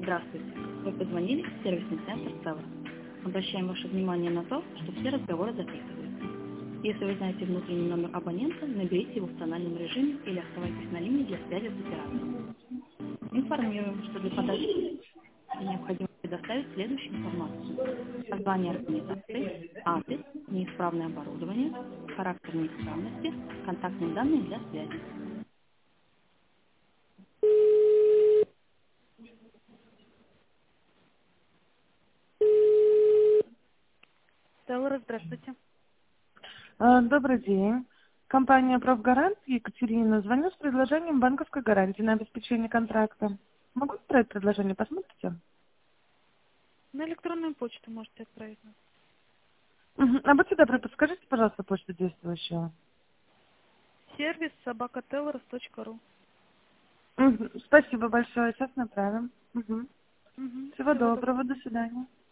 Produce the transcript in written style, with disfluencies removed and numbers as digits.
Здравствуйте. Вы позвонили в сервисный центр Ставр. Обращаем ваше внимание на то, что все разговоры записываются. Если вы знаете внутренний номер абонента, наберите его в тональном режиме или оставайтесь на линии для связи с оператором. Информируем, что для подачи необходимо предоставить следующую информацию: название организации, адрес, неисправное оборудование, характер неисправности, контактные данные для связи. Ставр, здравствуйте. Добрый день. Компания «Профгарант», Екатерина. Звоню с предложением банковской гарантии на обеспечение контракта. Могу отправить предложение, посмотрите? На электронную почту можете отправить нас. А будьте добры, подскажите, пожалуйста, почту действующую. Сервис собакателлорс.ру. Спасибо большое, сейчас направим. Всего Всего доброго. доброго, до свидания.